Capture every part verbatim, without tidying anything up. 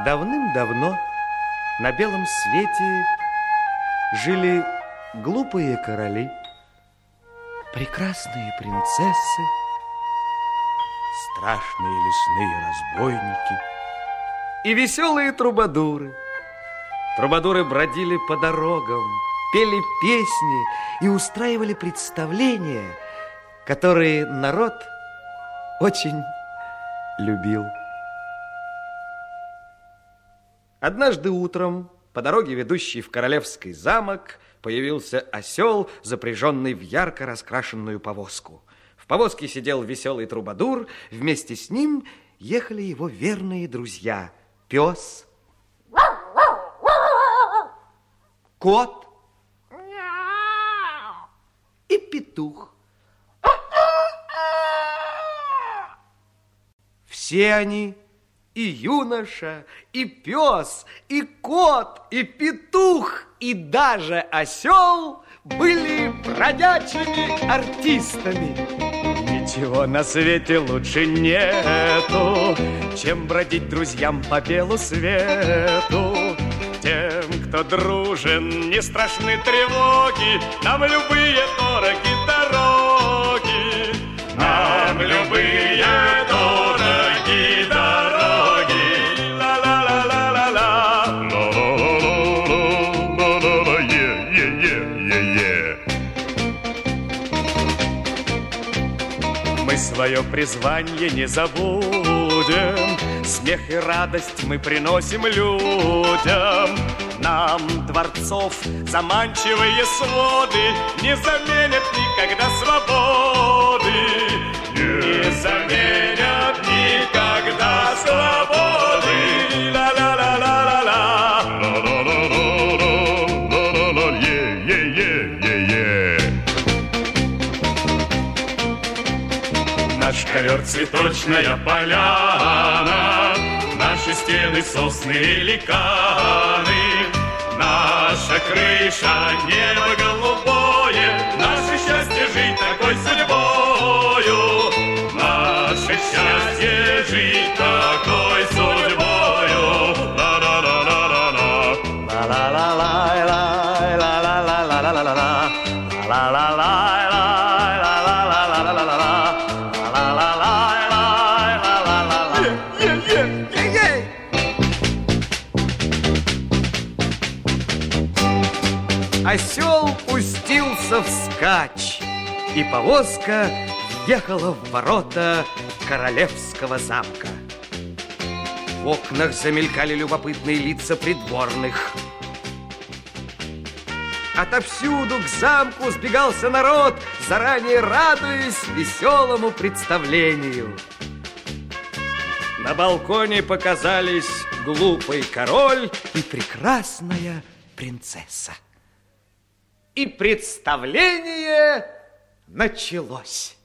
Давным-давно на белом свете жили глупые короли, прекрасные принцессы, страшные лесные разбойники и веселые трубадуры. Трубадуры бродили по дорогам, пели песни и устраивали представления, которые народ очень любил. Однажды утром по дороге, ведущей в королевский замок, появился осел, запряженный в ярко раскрашенную повозку. В повозке сидел веселый трубадур, вместе с ним ехали его верные друзья – пес, кот и петух. Все они, и юноша, и пес, и кот, и петух, и даже осел, были бродячими артистами. Ничего на свете лучше нету, чем бродить друзьям по белу свету. Тем, кто дружен, не страшны тревоги, нам любые дороги дороги, нам любые дороги дороги. Ла-ла-ла-ла-ла-ла, ла-ла-ла-ла-ла-ла-ла, е-е-е-е-е. Мы свое призвание не забудем, смех и радость мы приносим людям. Нам дворцов заманчивые своды не заменят никогда свободы, не заменят никогда свободы. Ла-ла-ла-ла-ла-ла, ла-ла-ла-ла-ла-ла-ла, е-е-е-е-е. Наш ковер цветочная поляна, наши стены сосны и ликаны, наша крыша небо голубое, наше счастье жить такой судьбою, наше счастье жить такой судьбою. Ла-ла-ла-ла-ла-ла, ла-ла-ла-ла-ла-ла-ла-ла-ла-ла-ла, ла-ла-ла-ла-ла-ла-ла-ла-ла-ла. Осел пустился вскачь, и повозка въехала в ворота королевского замка. В окнах замелькали любопытные лица придворных. Отовсюду к замку сбегался народ, заранее радуясь веселому представлению. На балконе показались глупый король и прекрасная принцесса. И представление началось.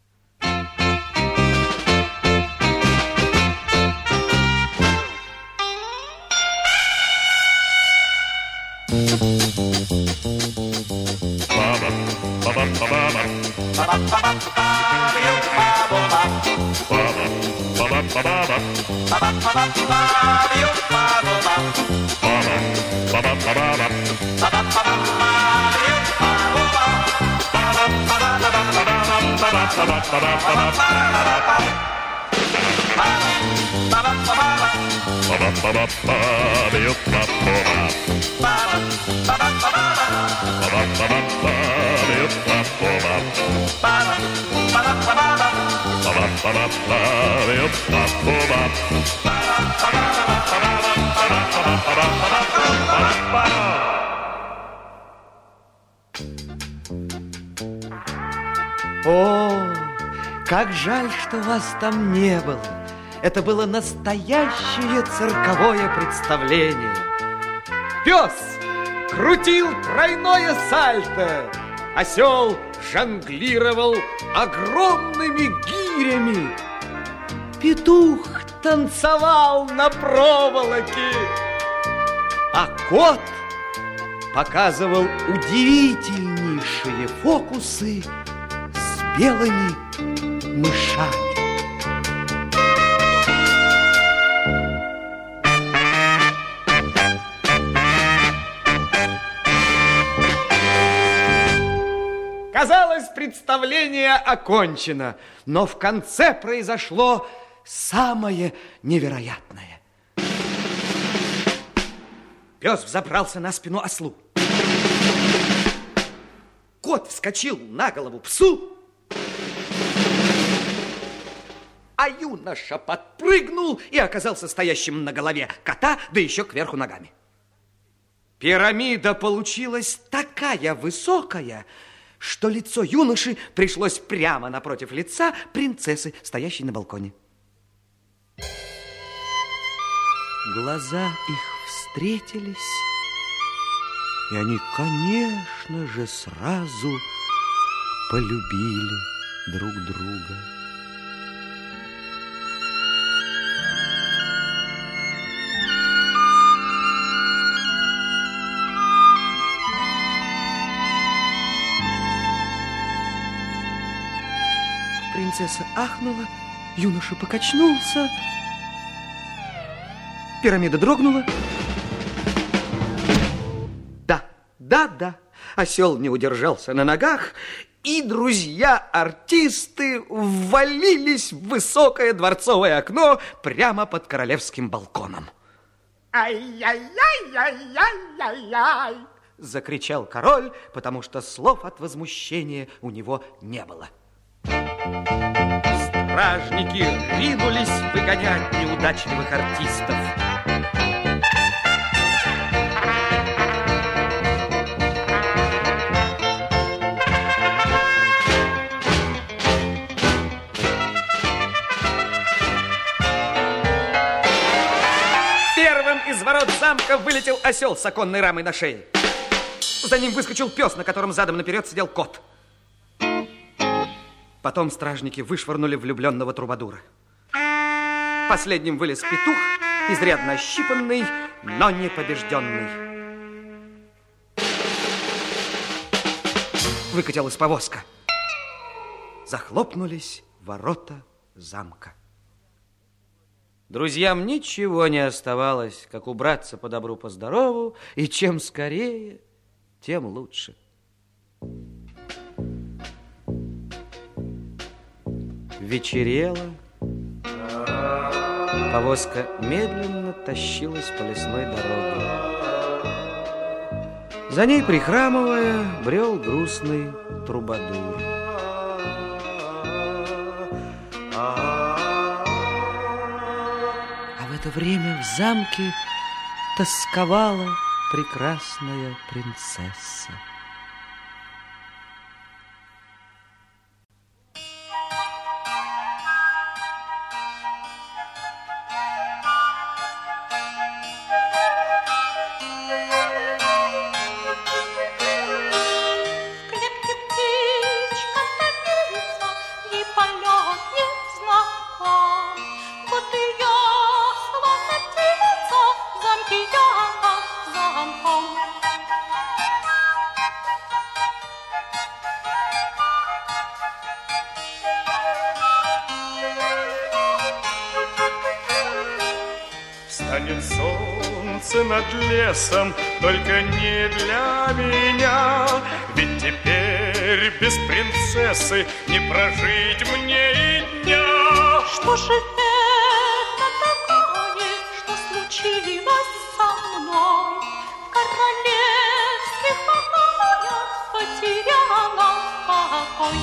О, как жаль, что вас там не было. Это было настоящее цирковое представление. Пес крутил тройное сальто, осел жонглировал огромными гирями, петух танцевал на проволоке, а кот показывал удивительнейшие фокусы с белыми мышами. представление окончено. Но в конце произошло самое невероятное. Пес взобрался на спину ослу. Кот вскочил на голову псу. А юноша подпрыгнул и оказался стоящим на голове кота, да еще кверху ногами. Пирамида получилась такая высокая, что лицо юноши пришлось прямо напротив лица принцессы, стоящей на балконе. Глаза их встретились, и они, конечно же, сразу полюбили друг друга. Принцесса ахнула, юноша покачнулся, пирамида дрогнула. Да, да, да, осел не удержался на ногах, и друзья-артисты ввалились в высокое дворцовое окно прямо под королевским балконом. «Ай-яй-яй-яй-яй-яй-яй!» закричал король, потому что слов от возмущения у него не было. Стражники ринулись выгонять неудачливых артистов. Первым из ворот замка вылетел осел с оконной рамой на шее. За ним выскочил пес, на котором задом наперед сидел кот. Потом стражники вышвырнули влюбленного трубадура. Последним вылез петух, изрядно ощипанный, но не побежденный. Выкатилась повозка. Захлопнулись ворота замка. Друзьям ничего не оставалось, как убраться по добру, по здорову, и чем скорее, тем лучше. Вечерело. Повозка медленно тащилась по лесной дороге. За ней, прихрамывая, брел грустный трубадур. А в это время в замке тосковала прекрасная принцесса. Встанет солнце над лесом, только не для меня, ведь теперь без принцессы не прожить мне и дня. Что же это такое, что случилось со мной? В королевских покоях потеряла покой.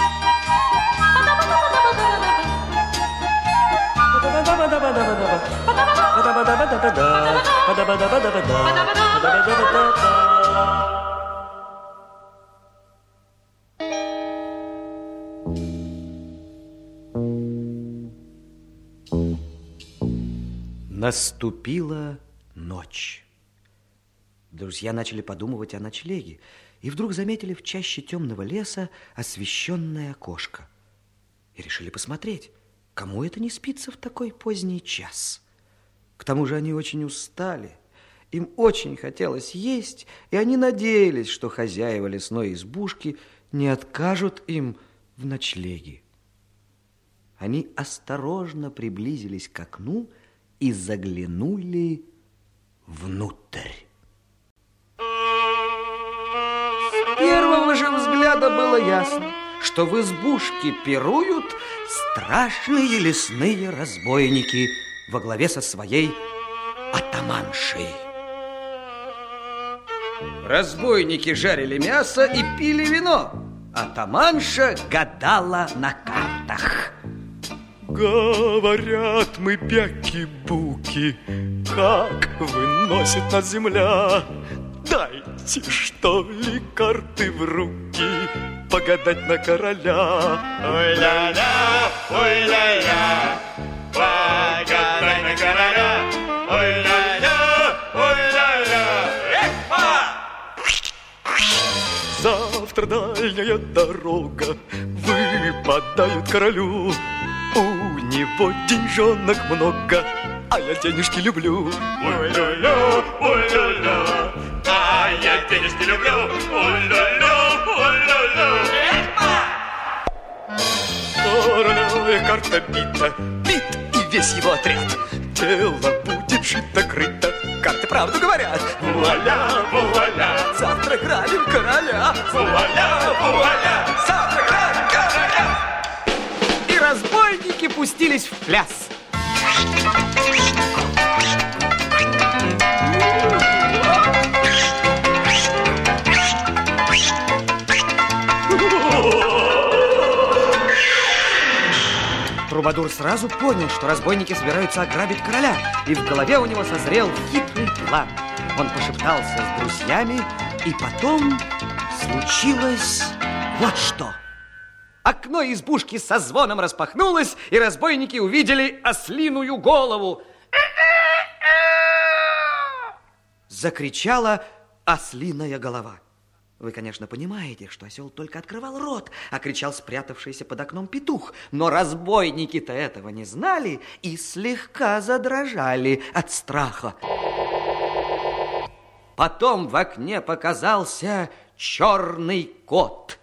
Наступила ночь. Друзья начали подумывать о ночлеге и вдруг заметили в чаще темного леса освещенное окошко и решили посмотреть, кому это не спится в такой поздний час. К тому же они очень устали, им очень хотелось есть, и они надеялись, что хозяева лесной избушки не откажут им в ночлеге. Они осторожно приблизились к окну и заглянули внутрь. С первого же взгляда было ясно, что в избушке пируют страшные лесные разбойники во главе со своей атаманшей. Разбойники жарили мясо и пили вино. Атаманша гадала на картах. Говорят мы, бяки-буки, как выносит нас земля. Дайте, что ли, карты в руки, погадать на короля. Ой-ля-ля, ой-ля-ля, погадай на короля. Ой-ля-ля, ой-ля-ля, эхо! Завтра дальняя дорога выпадает королю. У него деньжонок много, а я денежки люблю. Ой-ля-ля, ой-ля-ля, а я денежки люблю. Ой-ля-ля, ой-ля-ля, Короля карта бита, бит и весь его отряд. Дело будет шито-крыто, карты правду говорят. вуаля, вуаля, Завтра грабим короля. вуаля, вуаля. Завтра грабим короля. И разбойники пустились в пляс. Трубадур сразу понял, что разбойники собираются ограбить короля, и в голове у него созрел хитрый план. Он пошептался с друзьями, и потом случилось вот что. Окно избушки со звоном распахнулось, и разбойники увидели ослиную голову. Закричала ослиная голова. Вы, конечно, понимаете, что осел только открывал рот, а кричал спрятавшийся под окном петух. Но разбойники-то этого не знали и слегка задрожали от страха. Потом в окне показался черный кот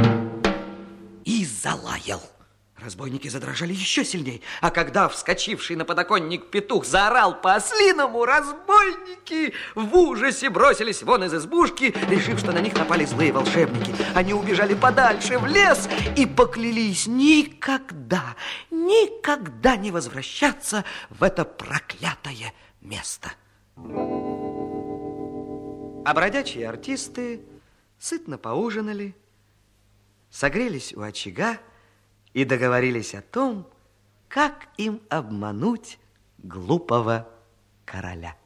и залаял. Разбойники задрожали еще сильней, а когда вскочивший на подоконник петух заорал по-ослиному, разбойники в ужасе бросились вон из избушки, решив, что на них напали злые волшебники. Они убежали подальше в лес и поклялись никогда, никогда не возвращаться в это проклятое место. А бродячие артисты сытно поужинали, согрелись у очага и договорились о том, как им обмануть глупого короля.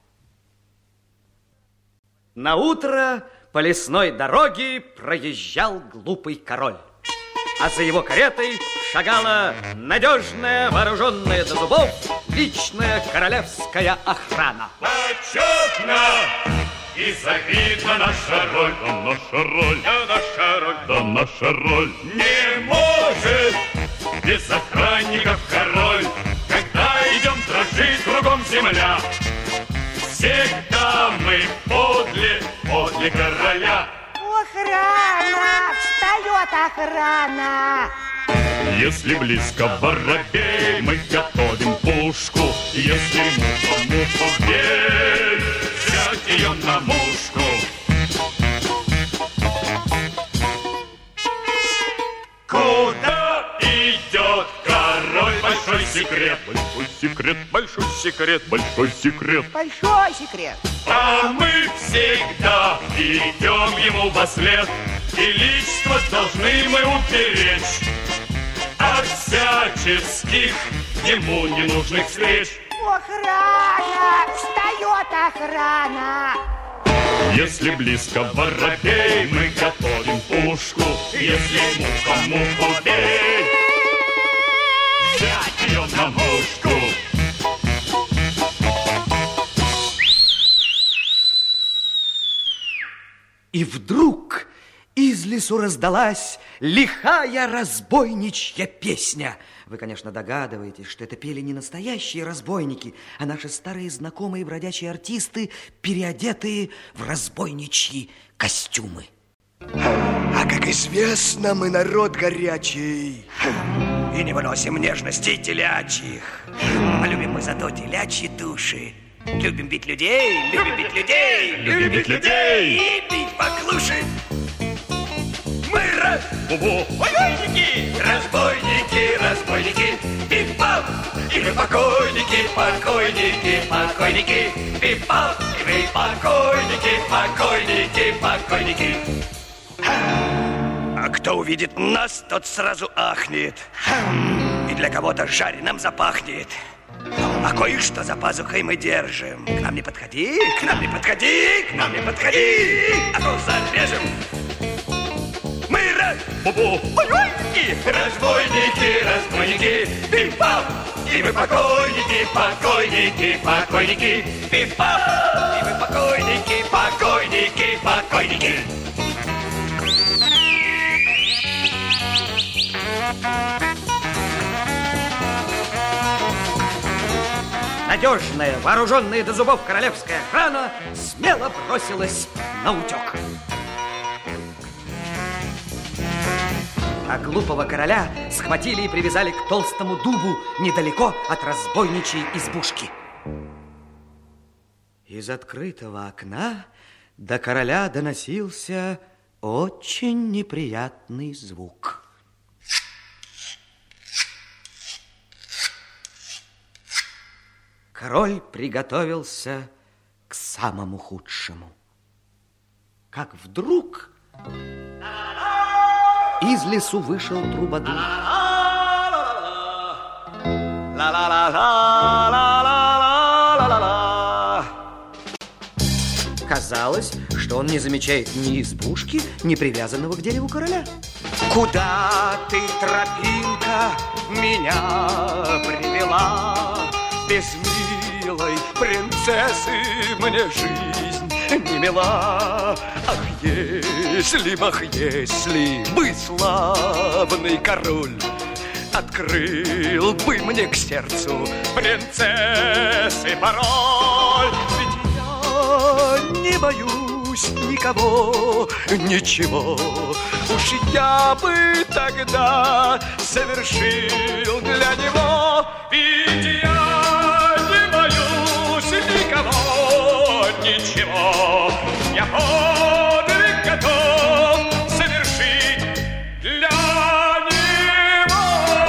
Наутро по лесной дороге проезжал глупый король, а за его каретой шагала надежная, вооруженная до зубов, личная королевская охрана. Почетно и завидна наша роль. Да наша роль, Да наша роль, да наша роль. не может без охранников король. Когда идем, дрожит кругом земля. Всегда мы подле, подле короля. Охрана! Встает охрана! Если близко воробей, мы готовим пушку. Если муха, муха, бей, Взять ее на мушку. Куда идет король? Большой секрет. большой секрет, большой секрет, большой секрет. Большой секрет! А мы всегда идем ему вослед, и личство должны мы уберечь от всяческих ему ненужных встреч. Охрана! Встает охрана! Если близко воробей, мы готовим пушку. Если муха муху бей, взять ее на мушку. И вдруг из лесу раздалась лихая разбойничья песня. Вы, конечно, догадываетесь, что это пели не настоящие разбойники, а наши старые знакомые бродячие артисты, переодетые в разбойничьи костюмы. А как известно, мы народ горячий и не выносим нежностей телячьих. А любим мы зато телячьи души. Любим бить людей, любим бить людей, Любим бить людей. и бить поклуши. Мы раз! Бубу! Разбойники! Разбойники, разбойники! Пип-пап! И мы покойники, покойники, покойники! Пип-пап! И мы покойники, покойники, покойники! А кто увидит нас, тот сразу ахнет. И для кого-то жареным запахнет. А кое-что за пазухой мы держим. К нам не подходи, к нам не подходи, к нам не подходи, а то зарежем. Мы раз, Бубу! разбойники, разбойники, разбойники, пип-пап, и мы покойники, покойники, покойники, пип-пап, и мы покойники, покойники, покойники. Надежная, вооруженная до зубов королевская охрана смело бросилась на утек. А глупого короля схватили и привязали к толстому дубу недалеко от разбойничьей избушки. Из открытого окна до короля доносился очень неприятный звук. Король приготовился к самому худшему. Как вдруг из лесу вышел трубадур. Казалось, что он не замечает ни избушки, ни привязанного к дереву короля. Куда ты, тропинка, меня привела? Без милой принцессы мне жизнь не мила. Ах, если б, ах, если бы славный король открыл бы мне к сердцу принцессы пароль. Ведь я не боюсь никого, ничего. Уж я бы тогда совершил для него. Ведь я не боюсь никого, ничего. Я подвиг готов совершить для него.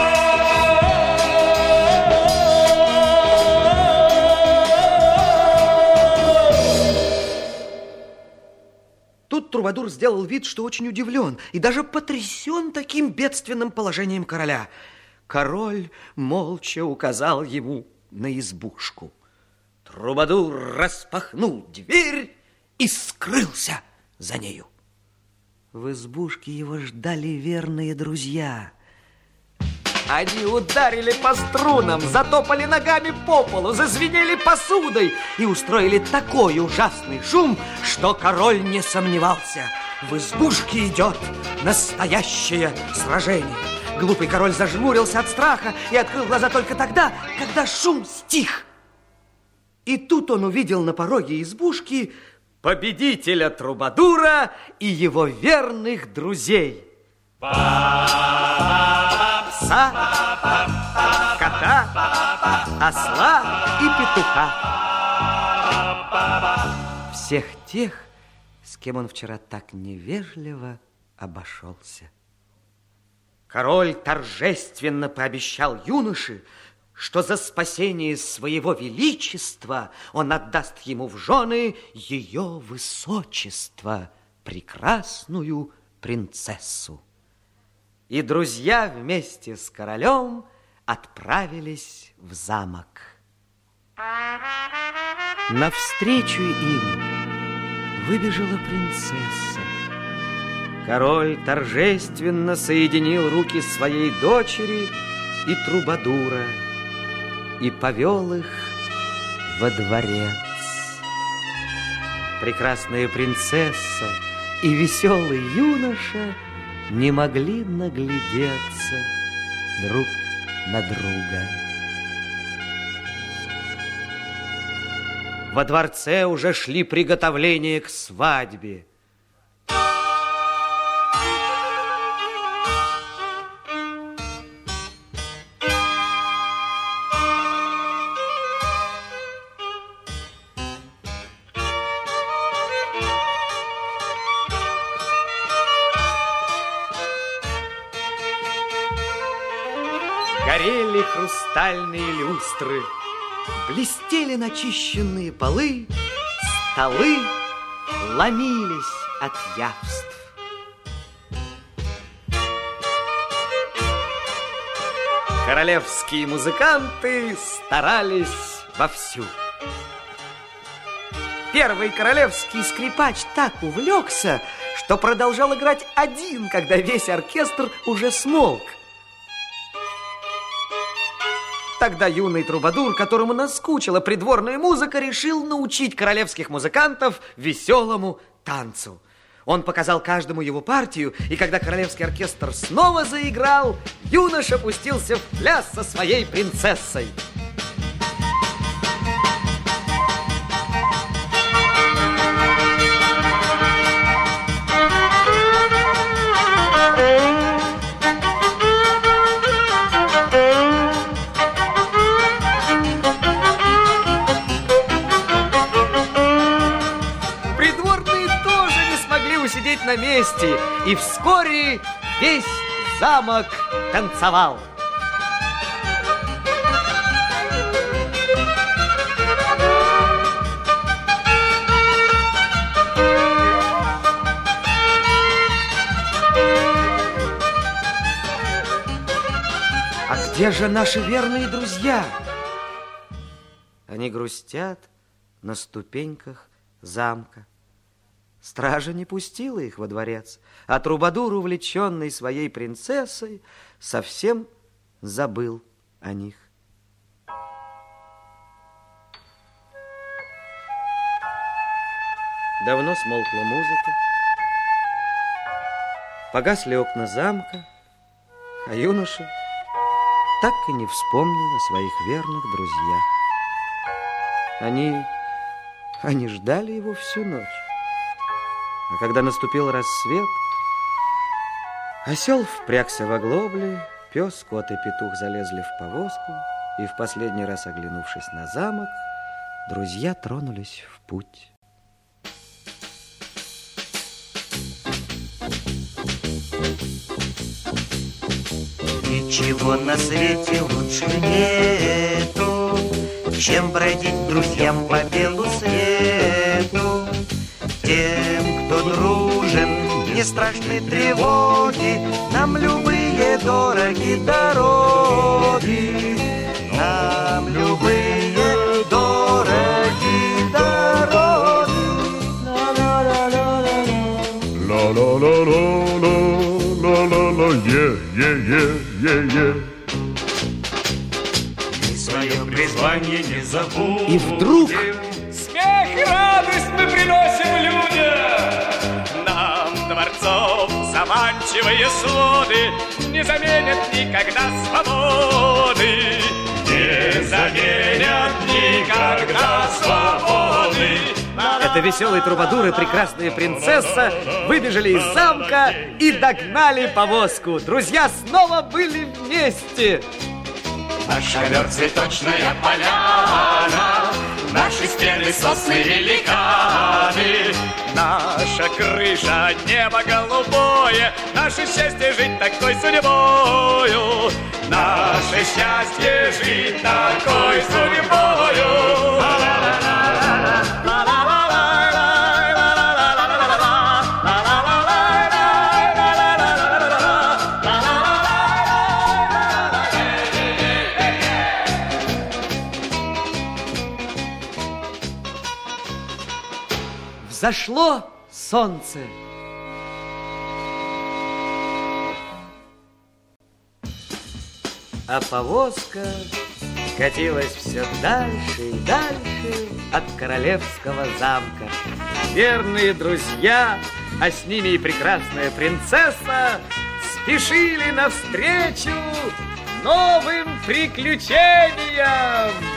Тут трубадур сделал вид, что очень удивлен и даже потрясен таким бедственным положением короля. Король молча указал ему на избушку. Трубадур распахнул дверь и скрылся за нею. В избушке его ждали верные друзья. Они ударили по струнам, затопали ногами по полу, зазвенели посудой и устроили такой ужасный шум, что король не сомневался. В избушке идет настоящее сражение. Глупый король зажмурился от страха и открыл глаза только тогда, когда шум стих. И тут он увидел на пороге избушки победителя трубадура и его верных друзей. Пса, кота, осла и петуха. Всех тех, с кем он вчера так невежливо обошелся. Король торжественно пообещал юноше, что за спасение своего величества он отдаст ему в жены ее высочество, прекрасную принцессу. И друзья вместе с королем отправились в замок. Навстречу им выбежала принцесса. Король торжественно соединил руки своей дочери и трубадура и повел их во дворец. Прекрасная принцесса и веселый юноша не могли наглядеться друг на друга. Во дворце уже шли приготовления к свадьбе. горели хрустальные люстры, блестели начищенные полы, столы ломились от явств. Королевские музыканты старались вовсю. Первый королевский скрипач так увлекся, что продолжал играть один, когда весь оркестр уже смолк. Тогда юный трубадур, которому наскучила придворная музыка, решил научить королевских музыкантов веселому танцу. Он показал каждому его партию, и когда королевский оркестр снова заиграл, юноша пустился в пляс со своей принцессой. Сидеть на месте, и вскоре весь замок танцевал. А где же наши верные друзья? Они грустят на ступеньках замка. Стража не пустила их во дворец, а трубадур, увлеченный своей принцессой, совсем забыл о них. Давно смолкла музыка, погасли окна замка, а юноша так и не вспомнил о своих верных друзьях. Они, они ждали его всю ночь. А когда наступил рассвет, осел впрягся в оглобли, пес, кот и петух залезли в повозку, и в последний раз, оглянувшись на замок, друзья тронулись в путь. Ничего на свете лучше нету, чем бродить друзьям по белу свету. Тем, кто дружен, не страшны тревоги, нам любые дороги дороги, нам любые дороги дороги. Ла-ла-ла-ла-ла-ла-ла-ла, е-е-е-е-е. Мы свое призвание не забудем. И вдруг смех и радость мы приносим людям. Нам дворцов заманчивые своды не заменят никогда свободы. Не заменят никогда свободы. это веселый трубадур и прекрасная принцесса выбежали из замка и догнали повозку. Друзья снова были вместе. Наш ковер цветочная поляна, наши стены сосны великаны, наша крыша небо голубое, наше счастье жить такой судьбою, наше счастье жить такой судьбою. Зашло солнце. А повозка катилась все дальше и дальше от королевского замка. Верные друзья, а с ними и прекрасная принцесса, спешили навстречу новым приключениям.